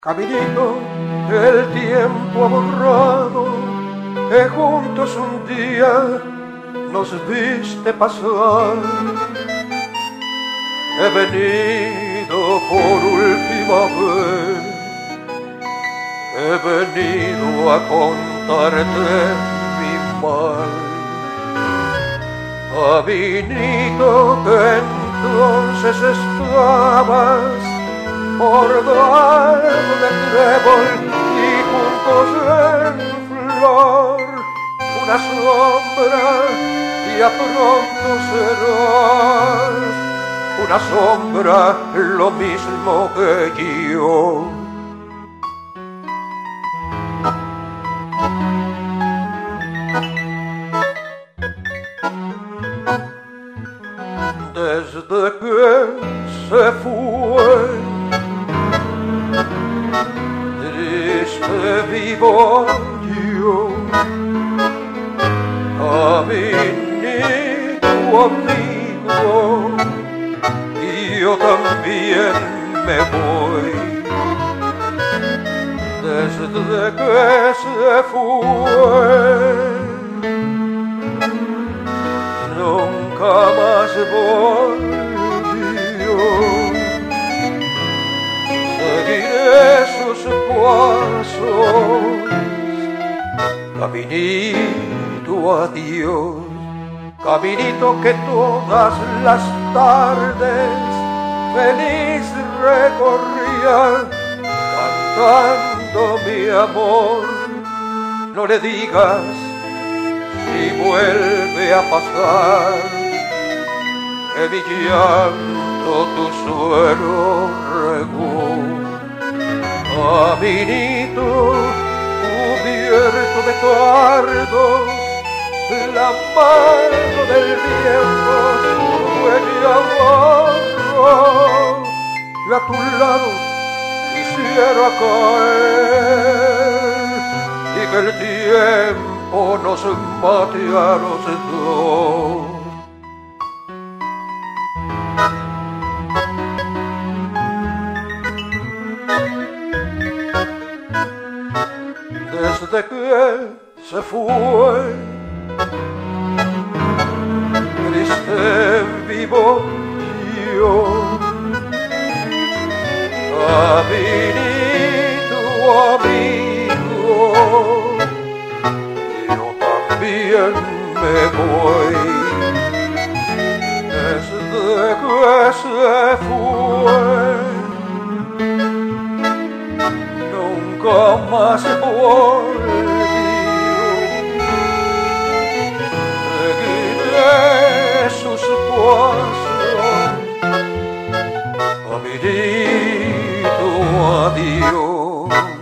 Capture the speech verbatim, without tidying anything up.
Caminito, el tiempo ha borrado, que juntos un día nos viste pasar. He venido por última vez, he venido a contarte mi mal. Caminito, que entonces estabas bordado de trébol y juncos en flor, una sombra y a pronto serás una sombra, lo mismo que yo. Desde que se fue triste vivo yo, caminito amigo, y yo también me voy. Desde que se fue nunca más volvió. Seguiré sus pasos, caminito adiós, caminito que todas las tardes feliz recorría, cantando mi amor. No le digas si vuelve a pasar, que mi llanto tu suelo regó. Caminito cubierto de cardos, la mano del viento huele a barro, y a tu lado quisiera caer, y que el tiempo nos mate a los dos. Desde que se fue, triste vivo yo, caminito amigo, yo también me voy. Desde que se fue nunca más volvió. Seguiré sus pasos, caminito adiós.